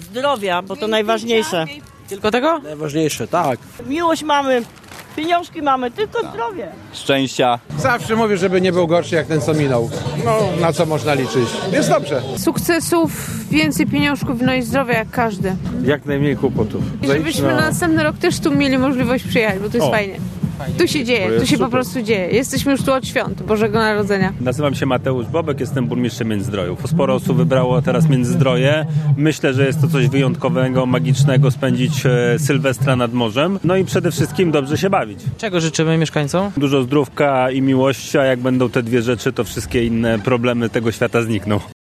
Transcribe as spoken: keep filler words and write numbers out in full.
zdrowia, bo to najważniejsze. Tylko tego? Najważniejsze, tak. Miłość mamy, pieniążki mamy, tylko zdrowie. Szczęścia. Zawsze mówię, żeby nie był gorszy jak ten, co minął. No, na co można liczyć. Jest dobrze. Sukcesów, więcej pieniążków, no i zdrowia jak każdy. Jak najmniej kłopotów. I żebyśmy na następny rok też tu mieli możliwość przyjechać, bo to jest O. fajnie. Tu się dzieje, tu się po prostu dzieje. Jesteśmy już tu od świąt Bożego Narodzenia. Nazywam się Mateusz Bobek, jestem burmistrzem Międzyzdrojów. Sporo osób wybrało teraz Międzyzdroje. Myślę, że jest to coś wyjątkowego, magicznego, spędzić e, Sylwestra nad morzem. No i przede wszystkim dobrze się bawić. Czego życzymy mieszkańcom? Dużo zdrówka i miłości, a jak będą te dwie rzeczy, to wszystkie inne problemy tego świata znikną.